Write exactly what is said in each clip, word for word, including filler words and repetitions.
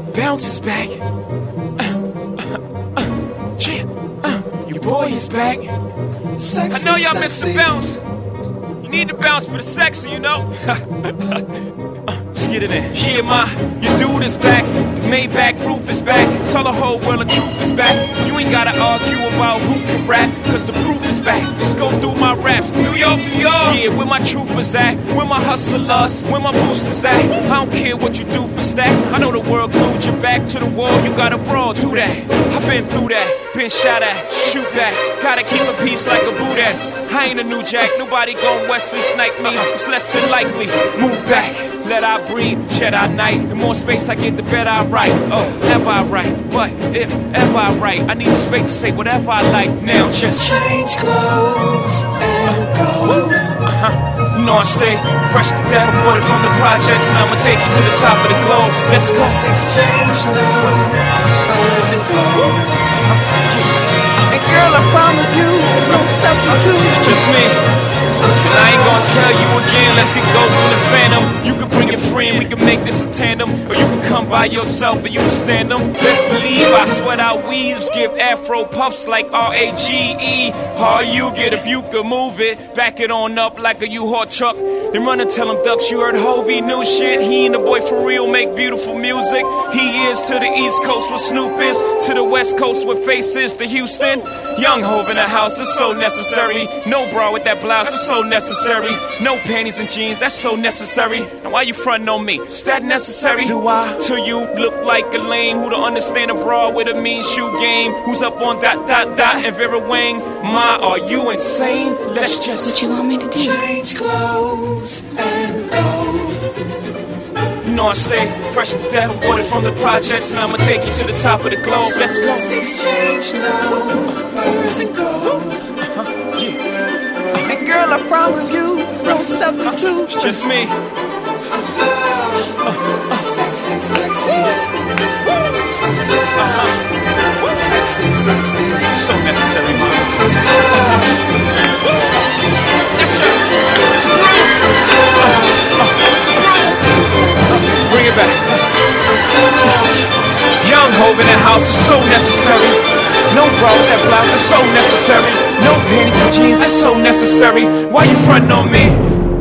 bounce is back. Uh, uh, uh, yeah, uh, your boy is back. Sexy, I know y'all miss the sexy. bounce. You need to bounce for the sexy, you know. uh, let's get it in. Yeah, ma, your dude is back. The Maybach roof is back. Tell the whole world the truth is back. You ain't gotta argue about who can rap, cause the proof is back. Just go through my raps. New York, New York. Yeah, where my troopers at? Where my hustlers? Where my boosters at? I don't care what you do for stacks. I know the world glued your back to the wall. You gotta brawl, do that. I've been through that. Been shot at, shoot back. Gotta keep a peace like a Buddhist. I ain't a new jack. Nobody gon' Wesley snipe me. It's less than likely. Move back. Let I breathe, shed I night. The more space I get, the better I write. Oh, never I write, but if ever I write, I need the space to say whatever I like. Now just change clothes and go. Uh-huh. You know I stay fresh to death, aborted from the projects, and I'ma take you to the top of the globe. Let's go. Let's exchange numbers and go. And girl, I promise you, there's no substitute. It's just me. And I ain't gonna tell you again, let's get ghosts in the phantom. You can bring your friend, we can make this a tandem. Or you can come by yourself and you can stand them. Best believe I sweat out weaves, give afro puffs like R A G E. How you get if you could move it, back it on up like a U-Haul truck. Then run and tell them ducks you heard Hovey new shit. He and the boy for real make beautiful music. He is to the East Coast with Snoop is, to the West Coast with Face is to Houston. Young Hov in the house, it's so necessary. No bra with that blouse, it's so necessary. No panties and jeans, that's so necessary. Now why you frontin' on me? Is that necessary? Do I? Till you look like a lame who don't understand a bra with a mean shoe game. Who's up on dot dot dot and Vera Wang? Ma, are you insane? Let's just What you want me to do? Change clothes and go. You know I stay fresh to death, aborted from the projects, and I'ma take you to the top of the globe. Let's go. Let's exchange numbers and go. Uh-huh. Yeah. And girl, I promise you, there's no substitute. It's just me. Sexy, sexy. Uh-huh. Sexy, sexy. So necessary, man. Sexy, sexy. Yes, sir. It's a groove. Uh, it's a groove. Sexy, sexy. Bring it back. Young Hov in the house is so necessary. No bra with that blouse is so necessary. No panties and jeans, that's so necessary. Why you frontin' on me?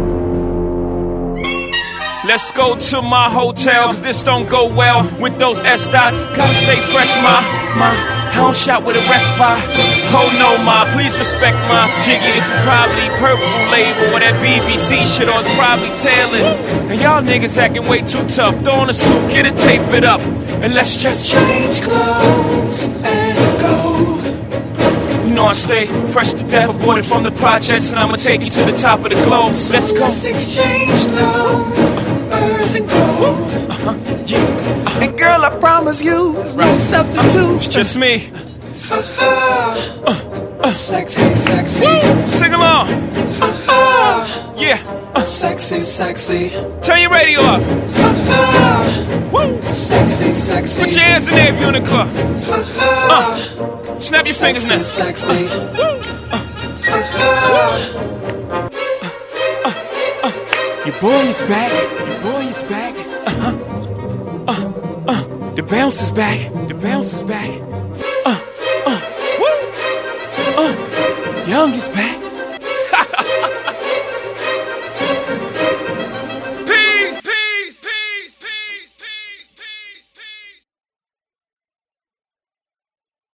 Let's go to my hotel, cause this don't go well with those S-dots. Gotta stay fresh, ma, ma. I don't shop with a rest by. Oh no, ma, please respect my jiggy. This is probably purple label or that B B C shit, or it's probably tailored. And y'all niggas acting way too tough. Throw on a suit, get it, tape it up, and let's just Change clothes and go. You know I stay fresh to death, aborted from the projects, and I'ma take you to the top of the globe. Let's go. Let's exchange numbers and go. Uh-huh. Yeah. Uh-huh. And girl, I promise you, there's no substitute. It's just me. Sexy, sexy. Sing along. Yeah. Uh, Sexy, sexy. turn your radio up. Woo. Sexy, sexy. Put your hands in there if you're in the club. Uh, snap your fingers now. Sexy, sexy. Your boy is back. Your boy is back. Uh-huh. Uh, uh, the bounce is back. The bounce is back. Uh, uh, woo. Uh, Young is back.